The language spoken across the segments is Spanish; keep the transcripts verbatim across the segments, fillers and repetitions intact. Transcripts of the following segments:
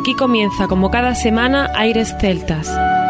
Aquí comienza, como cada semana, Aires Celtas.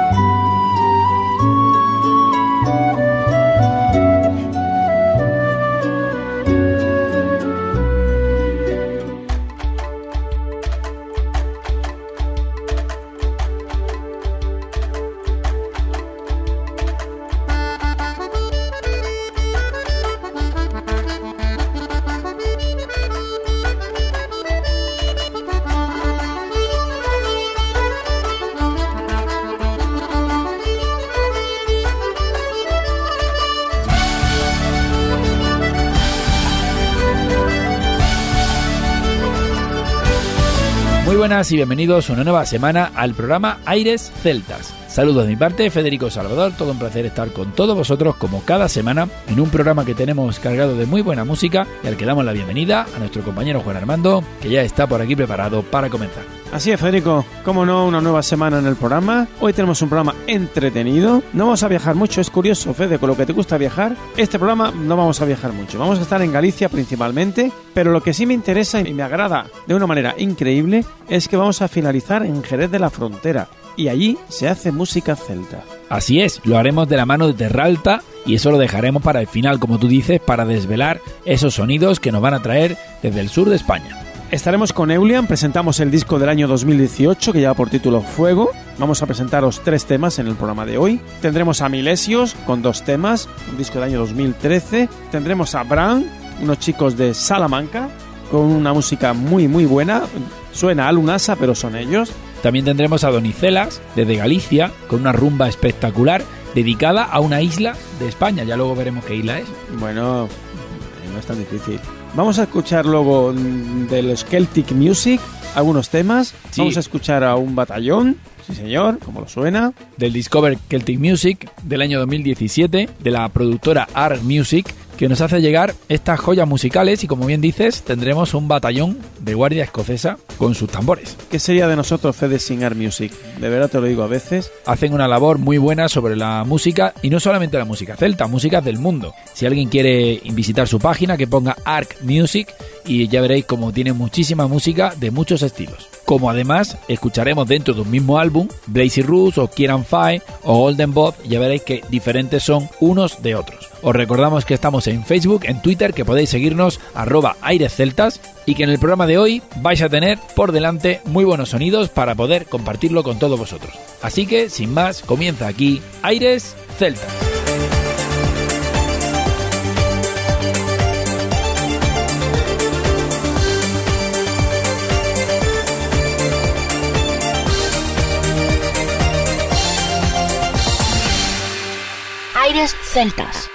Muy buenas y bienvenidos una nueva semana al programa Aires Celtas. Saludos de mi parte, Federico Salvador, todo un placer estar con todos vosotros como cada semana en un programa que tenemos cargado de muy buena música y al que damos la bienvenida a nuestro compañero Juan Armando, que ya está por aquí preparado para comenzar. Así es, Federico, como no, una nueva semana en el programa. Hoy tenemos un programa entretenido. No vamos a viajar mucho, es curioso, Fede, con lo que te gusta viajar. Este programa no vamos a viajar mucho, vamos a estar en Galicia principalmente, pero lo que sí me interesa y me agrada de una manera increíble es que vamos a finalizar en Jerez de la Frontera. Y allí se hace música celta. Así es, lo haremos de la mano de Terralta y eso lo dejaremos para el final, como tú dices, para desvelar esos sonidos que nos van a traer desde el sur de España. Estaremos con Eulian, presentamos el disco del año dos mil dieciocho que lleva por título Fuego. Vamos a presentaros tres temas en el programa de hoy. Tendremos a Milesios con dos temas, un disco del año dos mil trece. Tendremos a Bran, unos chicos de Salamanca, con una música muy muy buena. Suena a Lunasa, pero son ellos. También tendremos a Donicelas, desde Galicia, con una rumba espectacular dedicada a una isla de España. Ya luego veremos qué isla es. Bueno, no es tan difícil. Vamos a escuchar luego de los Celtic Music algunos temas. Sí. Vamos a escuchar a un batallón, sí señor, como lo suena. Del Discover Celtic Music del año dos mil diecisiete, de la productora Art Music, que nos hace llegar estas joyas musicales y, como bien dices, tendremos un batallón de guardia escocesa con sus tambores. ¿Qué sería de nosotros, Fede, sin Art Music? De verdad te lo digo a veces. Hacen una labor muy buena sobre la música, y no solamente la música celta, músicas del mundo. Si alguien quiere visitar su página, que ponga Art Music y ya veréis como tiene muchísima música de muchos estilos. Como además escucharemos dentro de un mismo álbum Blazy Rules o Kieran Fay o Golden Bob, ya veréis que diferentes son unos de otros. Os recordamos que estamos en Facebook, en Twitter, que podéis seguirnos arroba Aires Celtas, y que en el programa de hoy vais a tener por delante muy buenos sonidos para poder compartirlo con todos vosotros. Así que, sin más, comienza aquí Aires Celtas. Aires Celtas.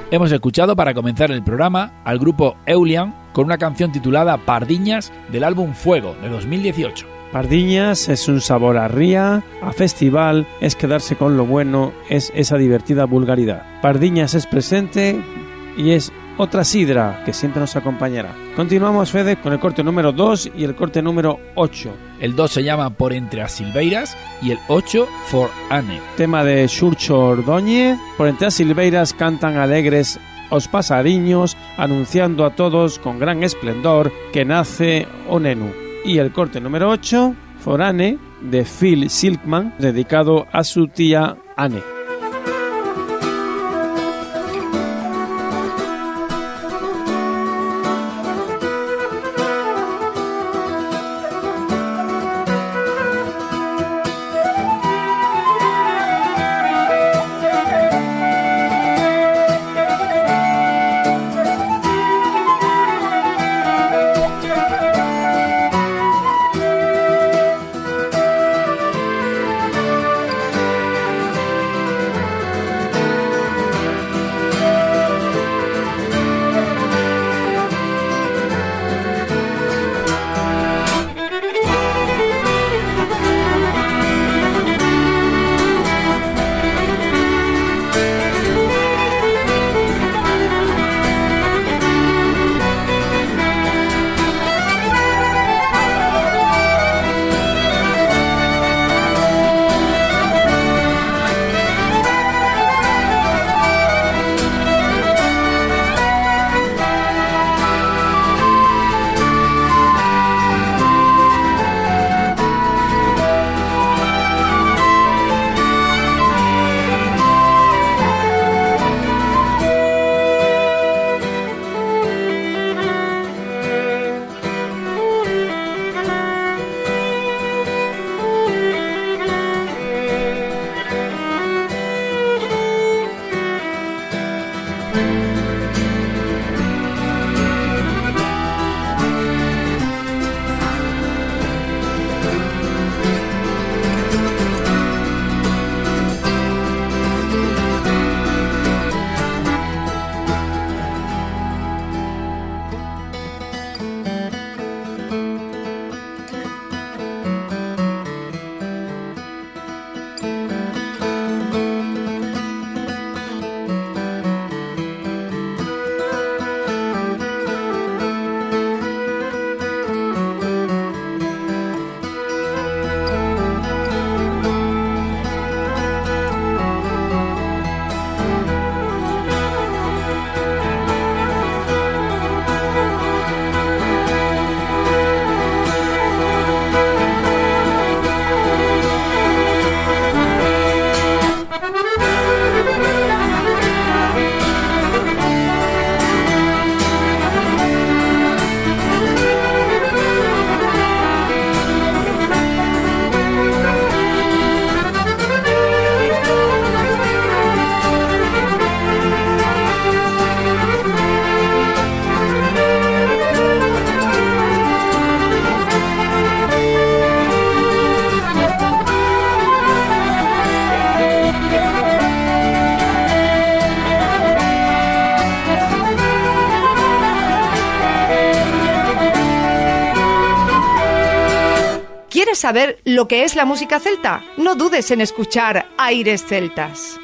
Hemos escuchado para comenzar el programa al grupo Eulian con una canción titulada Pardiñas del álbum Fuego de dos mil dieciocho. Pardiñas es un sabor a ría, a festival, es quedarse con lo bueno, es esa divertida vulgaridad. Pardiñas es presente y es otra sidra que siempre nos acompañará. Continuamos, Fede, con el corte número dos y el corte número ocho. El dos se llama Por entre as silveiras y el ocho For Anne. Tema de Xurxo Ordóñez. Por entre as silveiras cantan alegres os pasariños, anunciando a todos con gran esplendor que nace o nenu. Y el corte número ocho, For Anne, de Phil Silkman, dedicado a su tía Anne. ¿Quieres saber lo que es la música celta? No dudes en escuchar Aires Celtas.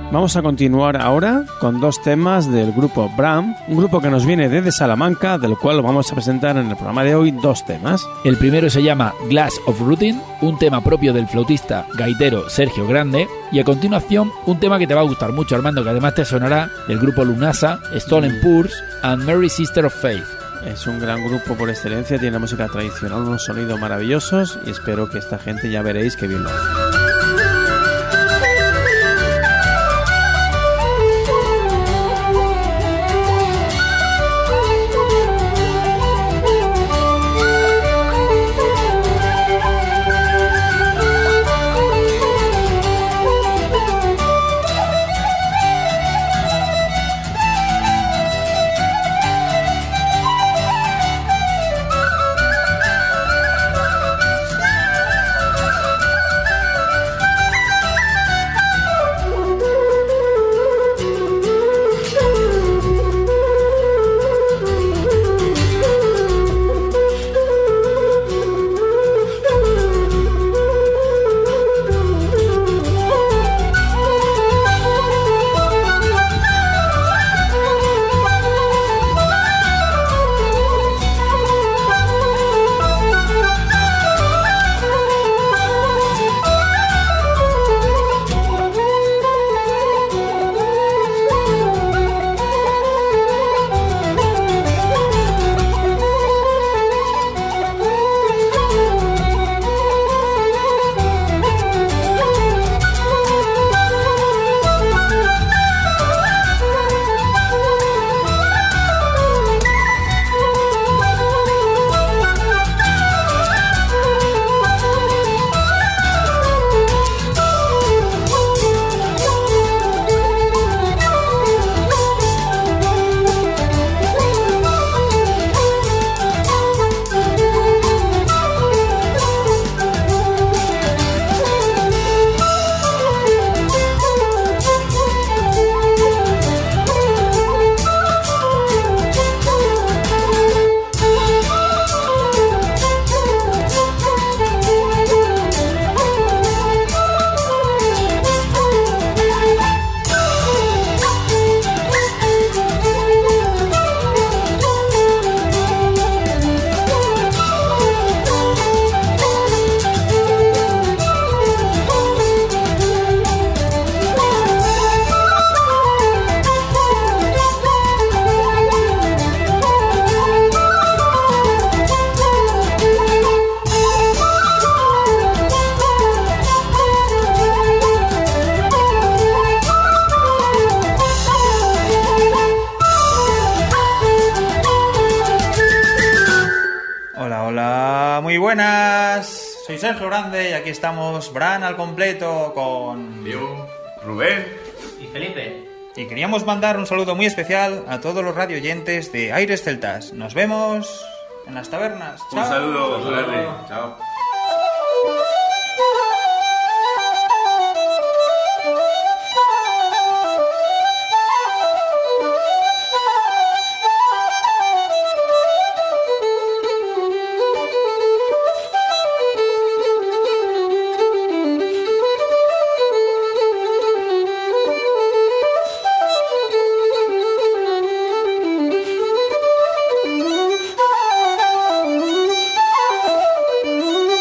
Vamos a continuar ahora con dos temas del grupo Bram, un grupo que nos viene desde Salamanca, del cual vamos a presentar en el programa de hoy dos temas. El primero se llama Glass of Routine, un tema propio del flautista gaitero Sergio Grande, y a continuación un tema que te va a gustar mucho, Armando, que además te sonará, del grupo Lunasa, Stolen Purse and Mary Sister of Faith. Es un gran grupo por excelencia, tiene música tradicional, unos sonidos maravillosos y espero que esta gente ya veréis que bien lo hace. Buenas, soy Sergio Grande y aquí estamos, Bran al completo con Liu, Rubén y Felipe. Y queríamos mandar un saludo muy especial a todos los radioyentes de Aires Celtas. Nos vemos en las tabernas. Un Chao. saludo, Grande. Chao. Ooh.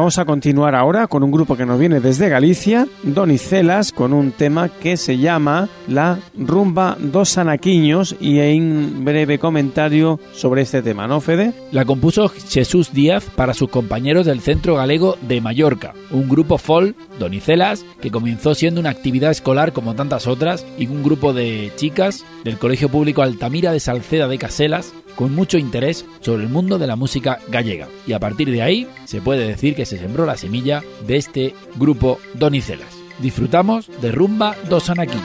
Vamos a continuar ahora con un grupo que nos viene desde Galicia, Donicelas, con un tema que se llama La Rumba dos Anaquiños, y hay un breve comentario sobre este tema, ¿no, Fede? La compuso Jesús Díaz para sus compañeros del Centro Galego de Mallorca, un grupo folk, Donicelas, que comenzó siendo una actividad escolar como tantas otras, y un grupo de chicas del Colegio Público Altamira de Salceda de Caselas, con mucho interés sobre el mundo de la música gallega. Y a partir de ahí se puede decir que se sembró la semilla de este grupo Donicelas. Disfrutamos de Rumba dos Anaquiños.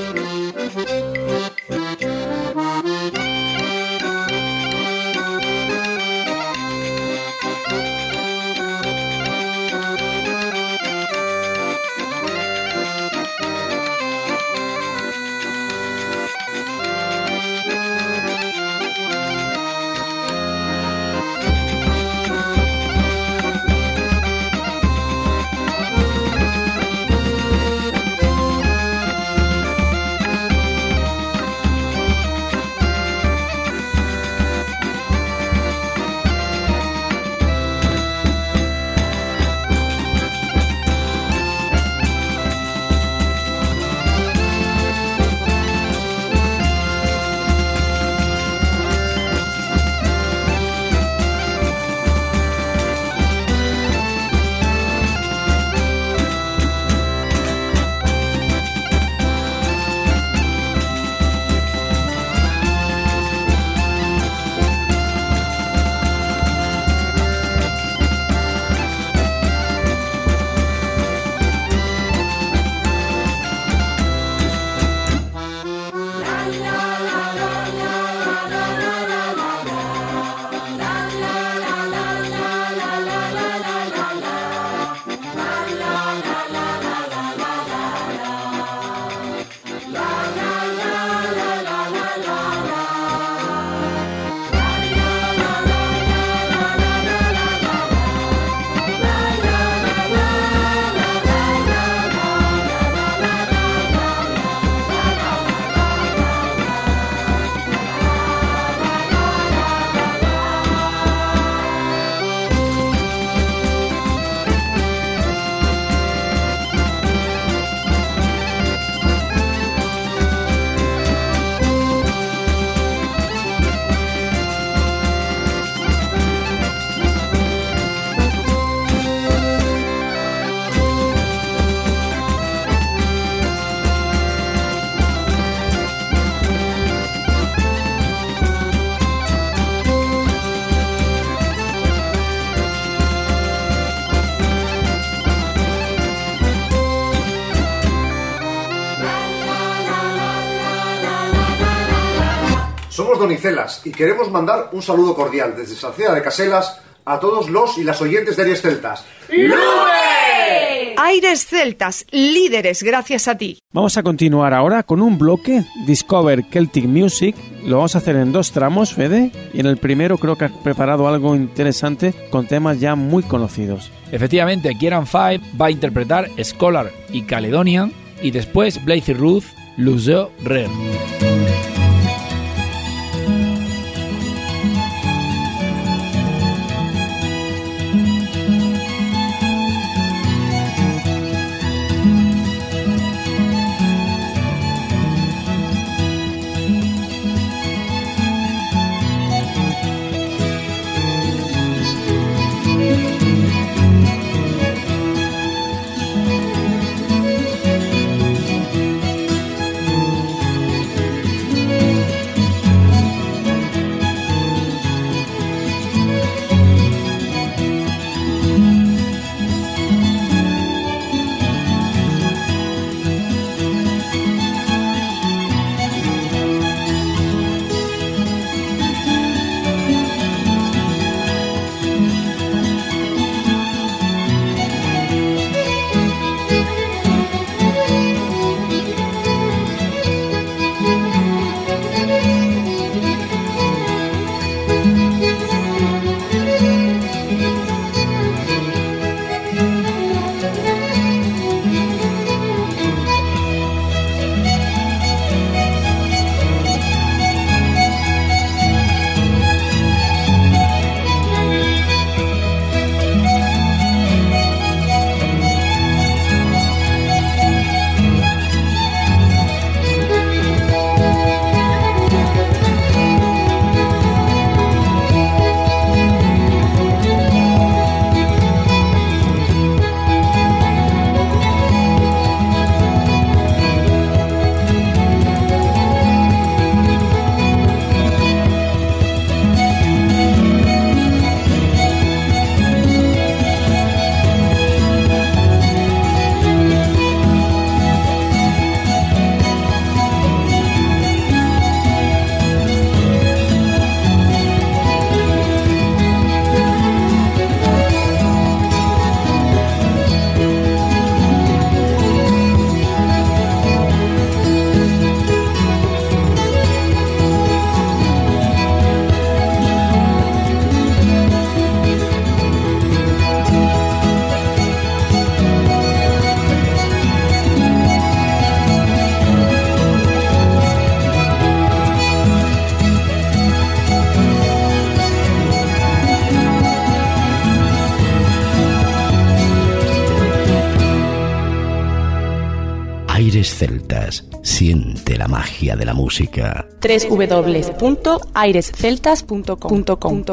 Somos Donicelas y queremos mandar un saludo cordial desde Salceda de Caselas a todos los y las oyentes de Aires Celtas. ¡Lube! Aires Celtas, líderes gracias a ti. Vamos a continuar ahora con un bloque Discover Celtic Music. Lo vamos a hacer en dos tramos, Fede, y en el primero creo que has preparado algo interesante con temas ya muy conocidos. Efectivamente, Kieran Five va a interpretar Scholar y Caledonian, y después Blythe Ruth, Luzo Rare. Aires Celtas, siente la magia de la música. doble u doble u doble u punto aires celtas punto com.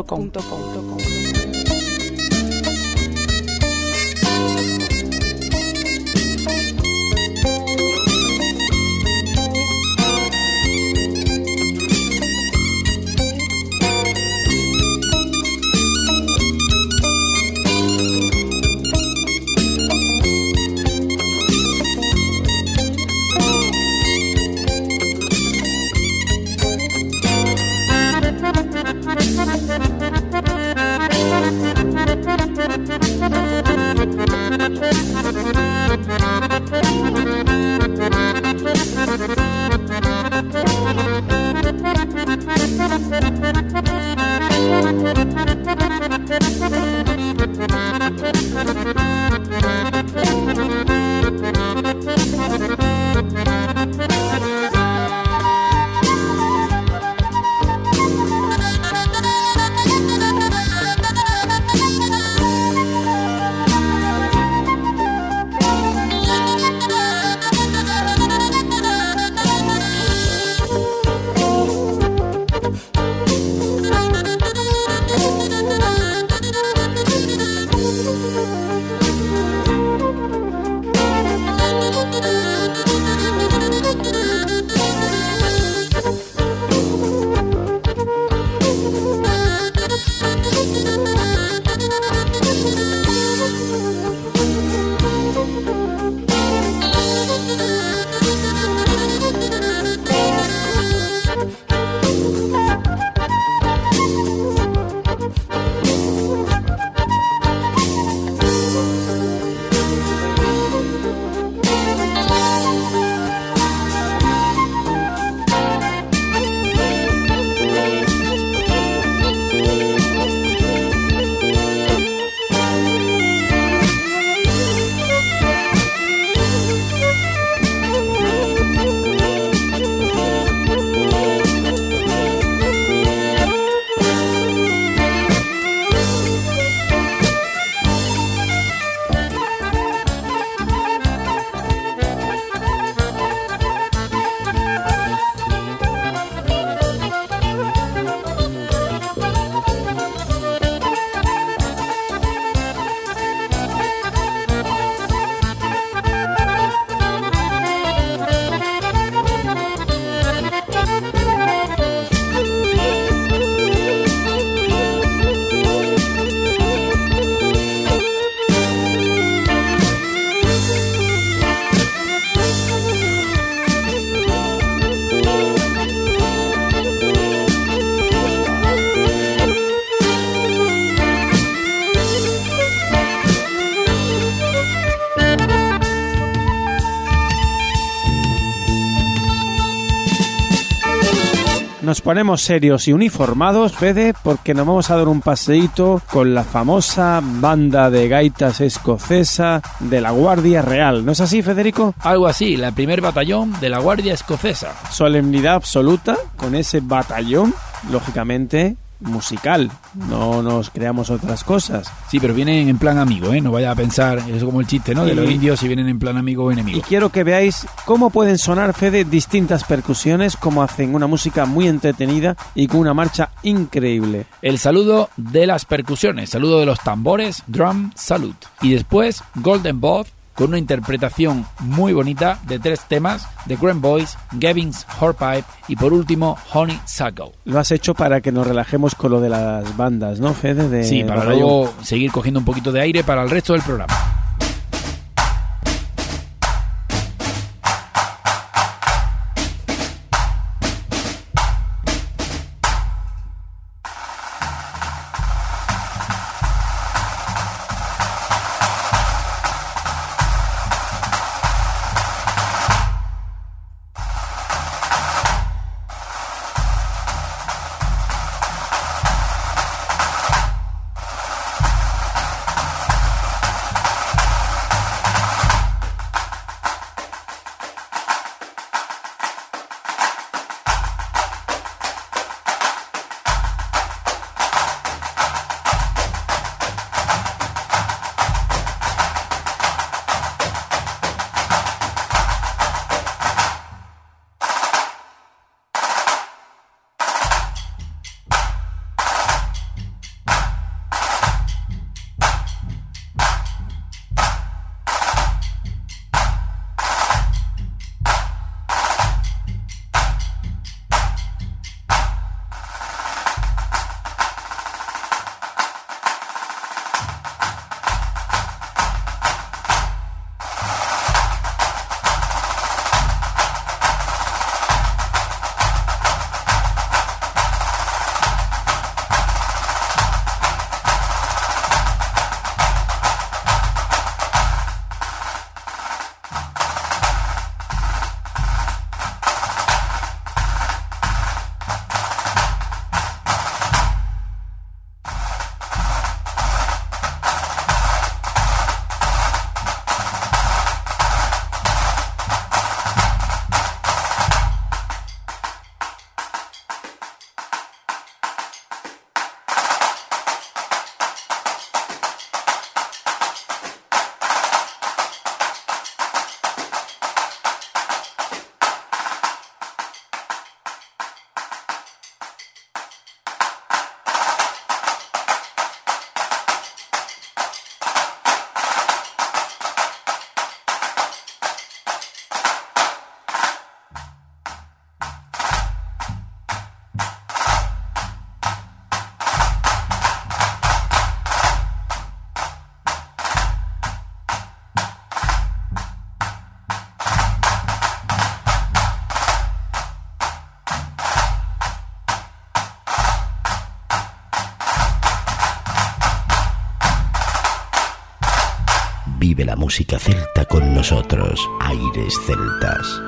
Nos ponemos serios y uniformados, Fede, porque nos vamos a dar un paseíto con la famosa banda de gaitas escocesa de la Guardia Real. ¿No es así, Federico? Algo así, la primer batallón de la Guardia Escocesa. Solemnidad absoluta con ese batallón, lógicamente musical, no nos creamos otras cosas. Sí, pero vienen en plan amigo, ¿eh? No vaya a pensar, eso es como el chiste, ¿no? De y, los indios si vienen en plan amigo o enemigo. Y quiero que veáis cómo pueden sonar, Fede, distintas percusiones, cómo hacen una música muy entretenida y con una marcha increíble. El saludo de las percusiones, saludo de los tambores, drum, salute. Y después, Golden Bough, con una interpretación muy bonita de tres temas, The Grand Boys, Gavin's Horpipe y por último Honeysuckle. Lo has hecho para que nos relajemos con lo de las bandas, ¿no, Fede? De sí, para batallón. luego seguir cogiendo un poquito de aire para el resto del programa. Vive la música celta con nosotros, Aires Celtas.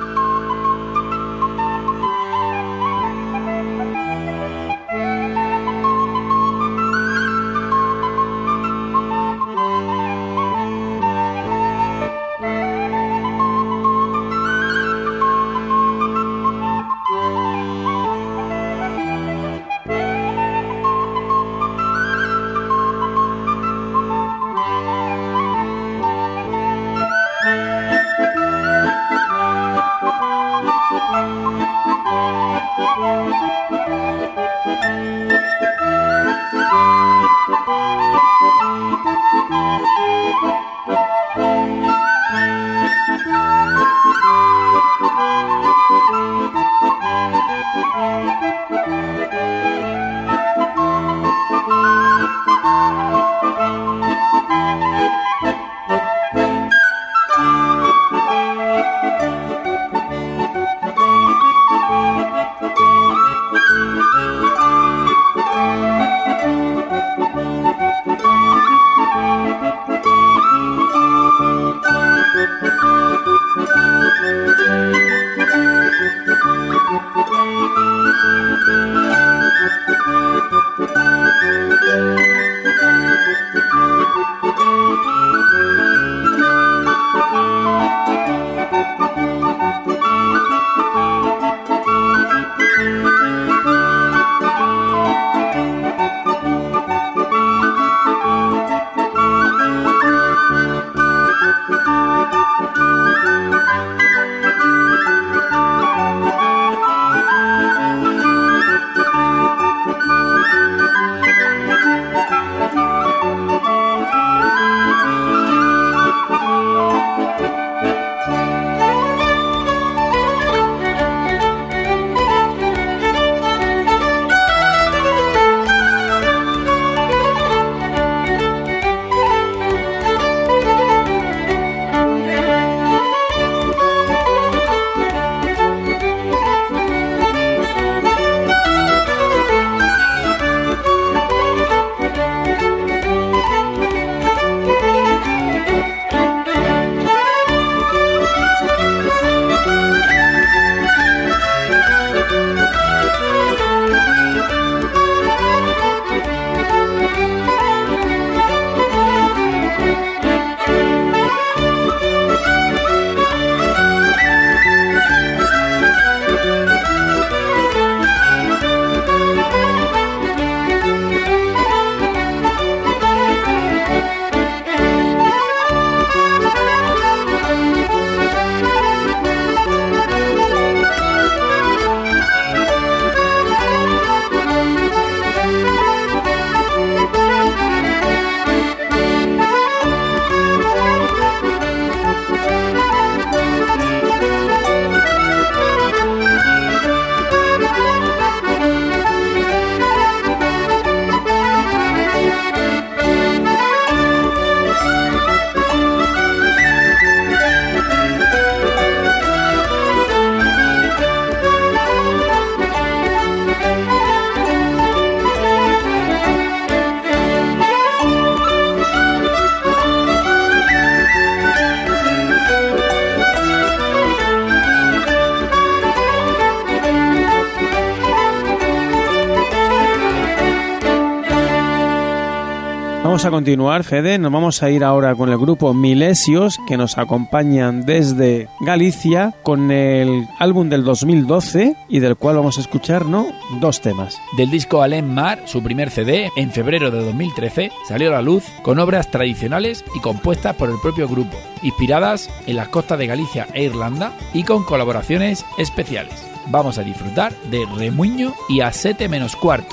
Vamos a continuar, Fede, nos vamos a ir ahora con el grupo Milesios, que nos acompañan desde Galicia con el álbum del dos mil doce y del cual vamos a escuchar, ¿no?, dos temas. Del disco Alem Mar, su primer C D, en febrero de dos mil trece, salió a la luz con obras tradicionales y compuestas por el propio grupo, inspiradas en las costas de Galicia e Irlanda y con colaboraciones especiales. Vamos a disfrutar de Remuño y A Sete menos cuarto.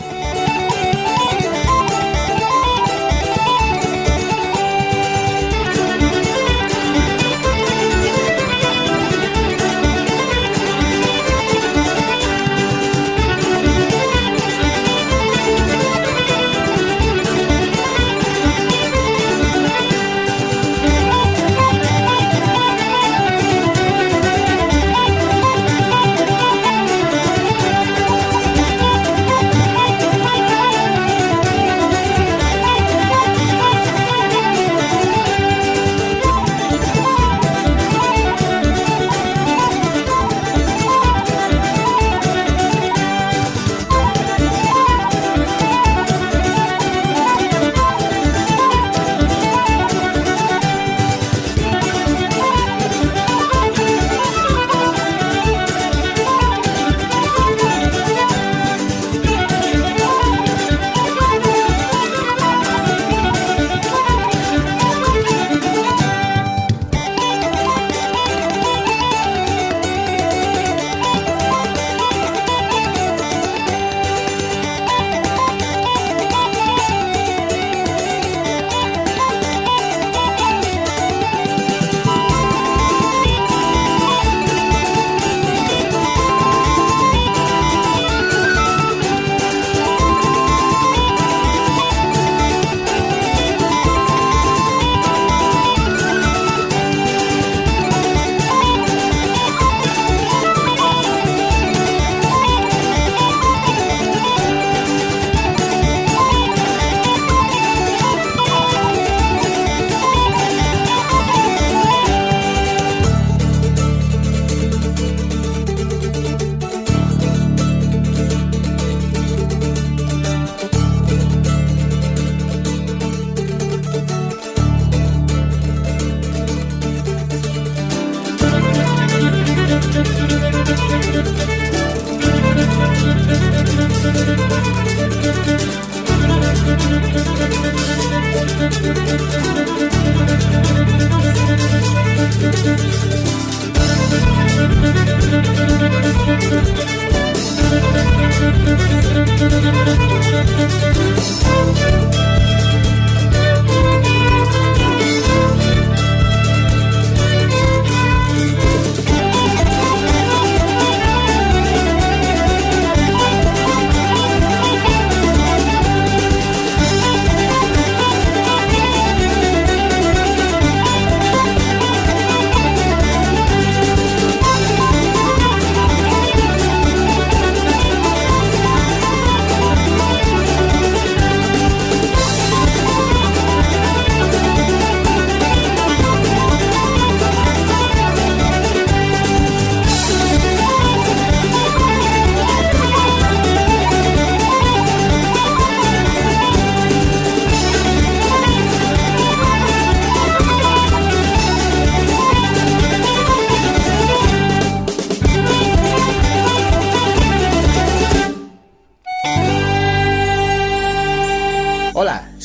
Thank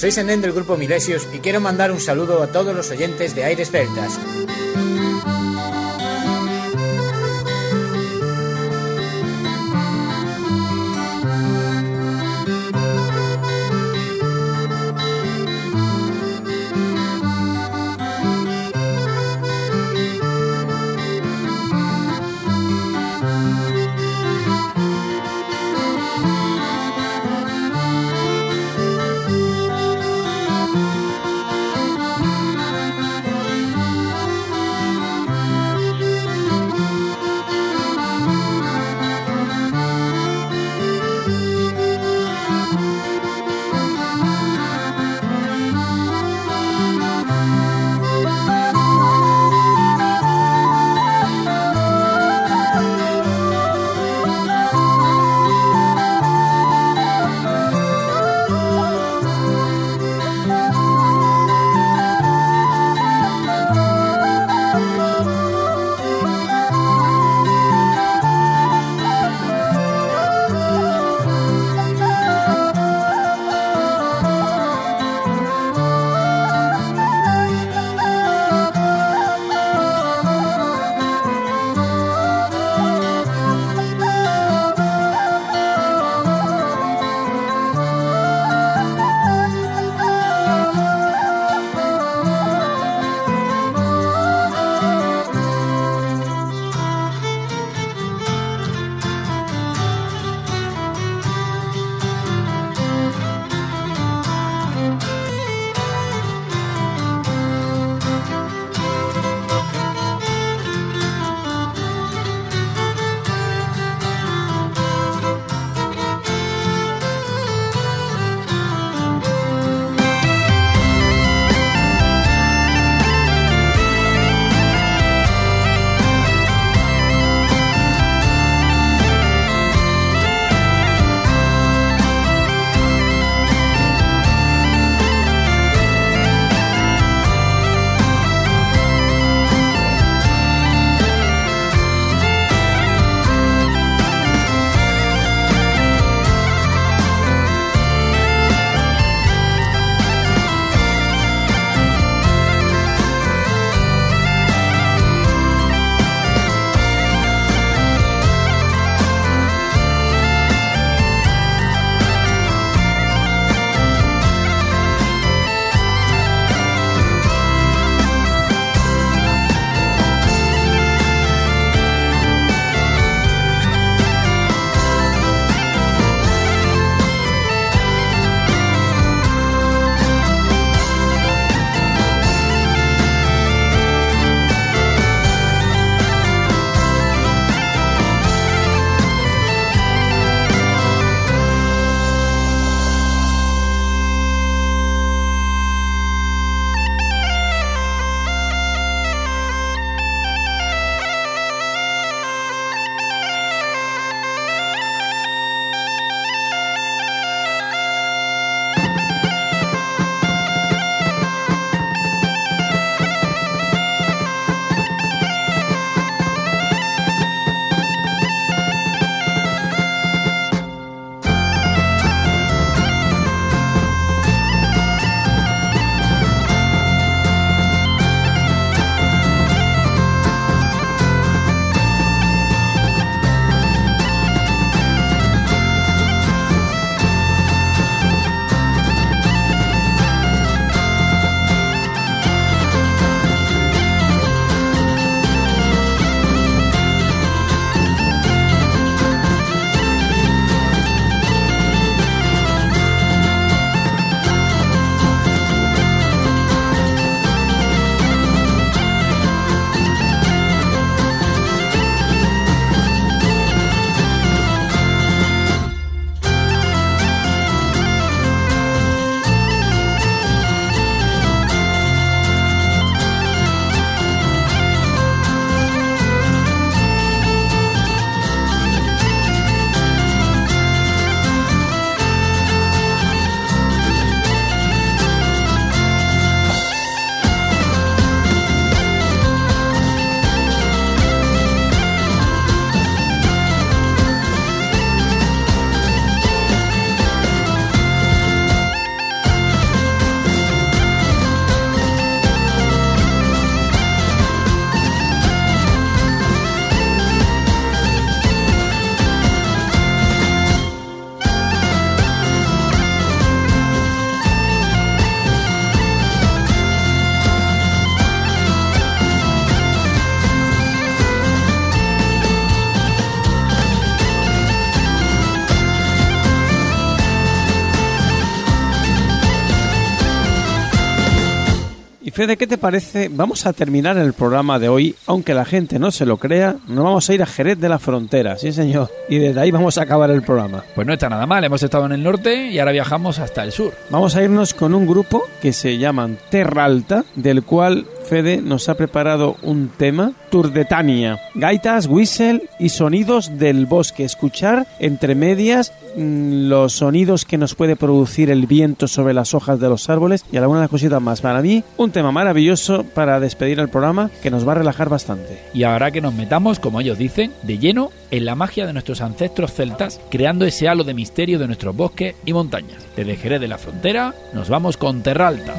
Soy Senen del grupo Milesios y quiero mandar un saludo a todos los oyentes de Aires Celtas. Fede, ¿qué te parece? Vamos a terminar el programa de hoy, aunque la gente no se lo crea, nos vamos a ir a Jerez de la Frontera, sí señor, y desde ahí vamos a acabar el programa. Pues no está nada mal, hemos estado en el norte y ahora viajamos hasta el sur. Vamos a irnos con un grupo que se llaman Terralta, del cual Fede nos ha preparado un tema, Turdetania, gaitas, whistle y sonidos del bosque. Escuchar entre medias mmm, los sonidos que nos puede producir el viento sobre las hojas de los árboles y algunas cositas más. Para mí, un tema maravilloso para despedir el programa que nos va a relajar bastante. Y ahora que nos metamos, como ellos dicen, de lleno en la magia de nuestros ancestros celtas, creando ese halo de misterio de nuestros bosques y montañas. Desde Jerez de la Frontera, nos vamos con Terralta.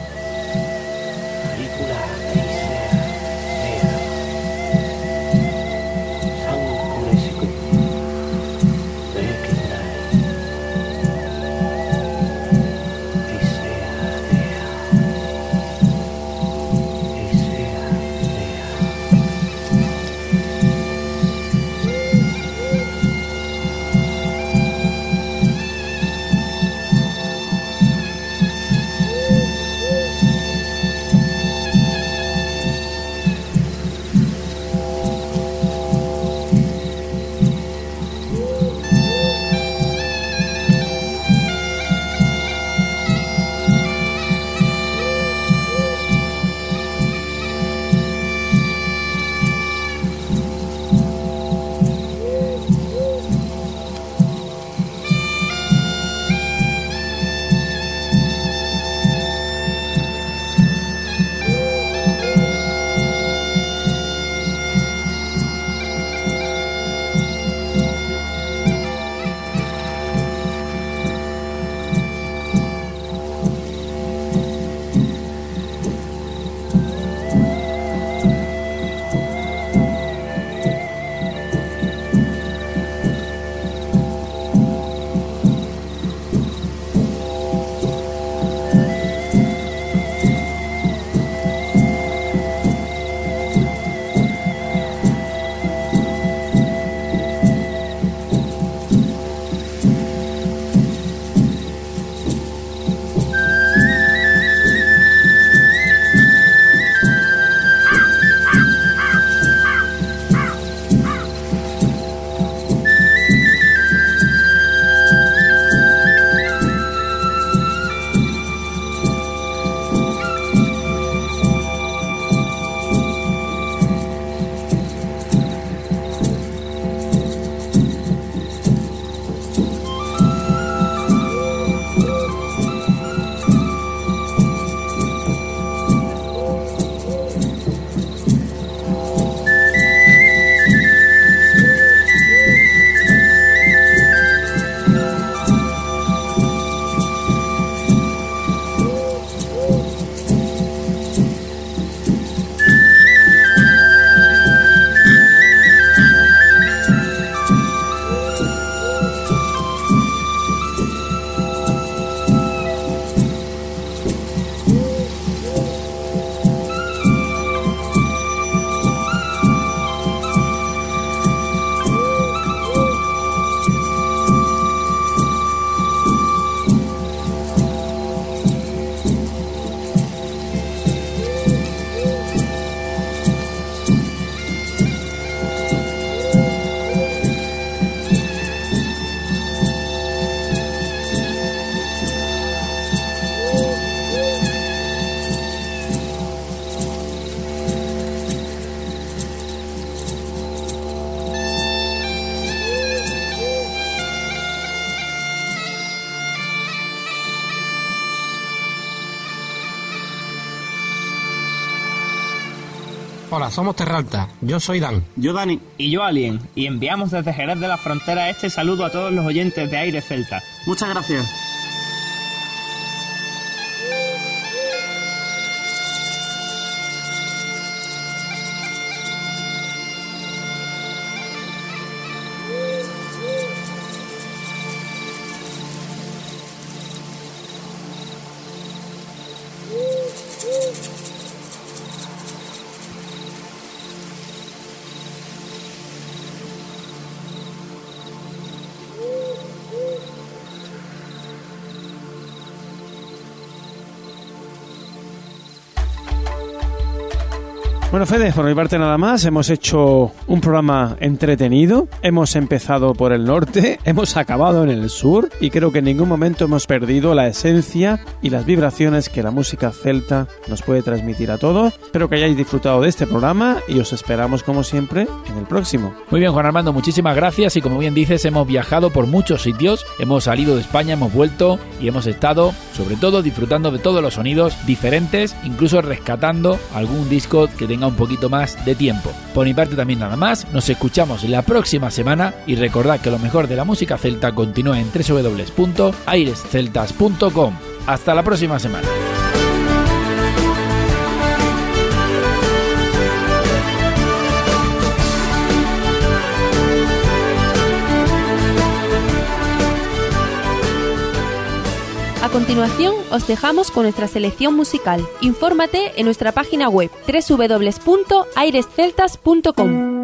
Hola, somos Terralta. Yo soy Dan. Yo Dani. Y yo Alien. Y enviamos desde Jerez de la Frontera este saludo a todos los oyentes de Aires Celtas. Muchas gracias. Bueno, Fede, por mi parte nada más. Hemos hecho un programa entretenido. Hemos empezado por el norte, hemos acabado en el sur y creo que en ningún momento hemos perdido la esencia y las vibraciones que la música celta nos puede transmitir a todos. Espero que hayáis disfrutado de este programa y os esperamos como siempre en el próximo. Muy bien, Juan Armando, muchísimas gracias y como bien dices, hemos viajado por muchos sitios, hemos salido de España, hemos vuelto y hemos estado sobre todo disfrutando de todos los sonidos diferentes, incluso rescatando algún disco que tenga un poquito más de tiempo. Por mi parte también nada más, nos escuchamos la próxima semana y recordad que lo mejor de la música celta continúa en doble u doble u doble u punto aires celtas punto com. Hasta la próxima semana. A continuación, os dejamos con nuestra selección musical. Infórmate en nuestra página web doble u doble u doble u punto aires celtas punto com.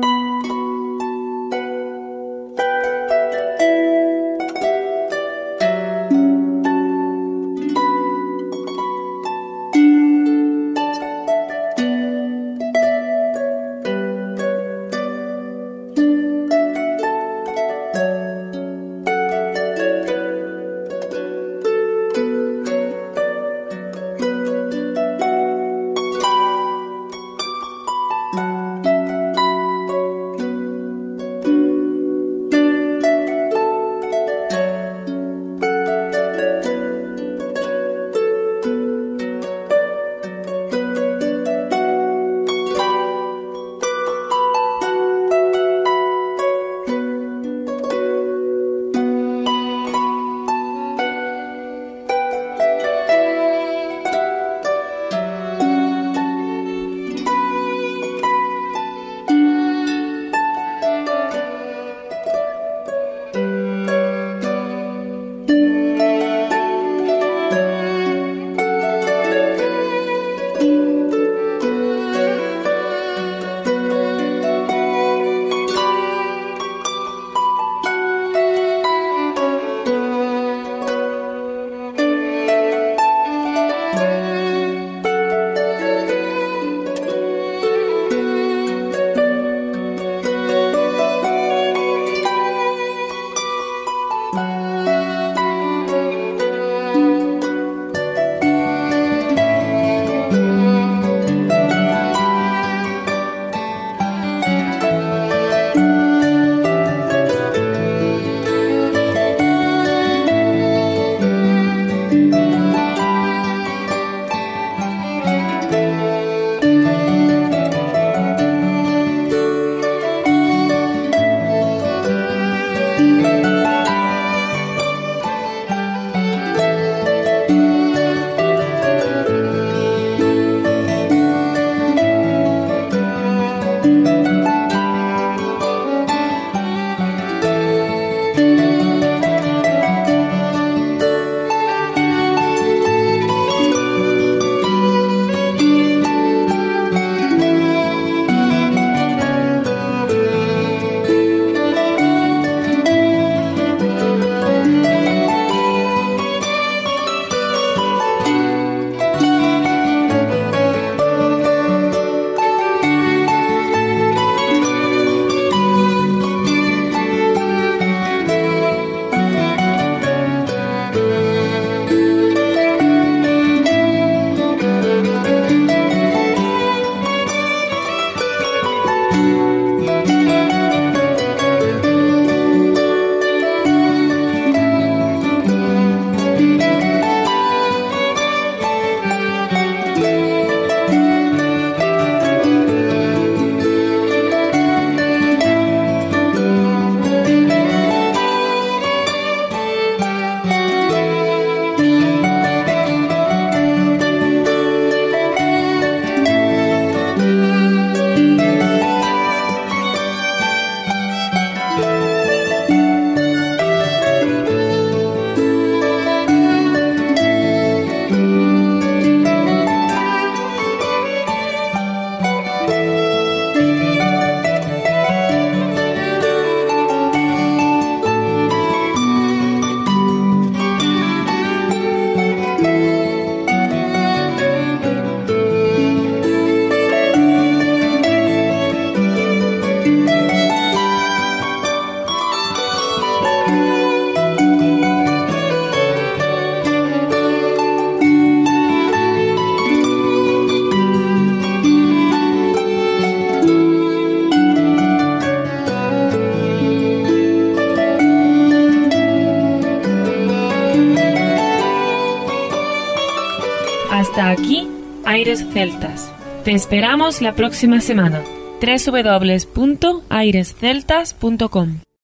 Hasta aquí, Aires Celtas. Te esperamos la próxima semana. doble u doble u doble u punto aires celtas punto com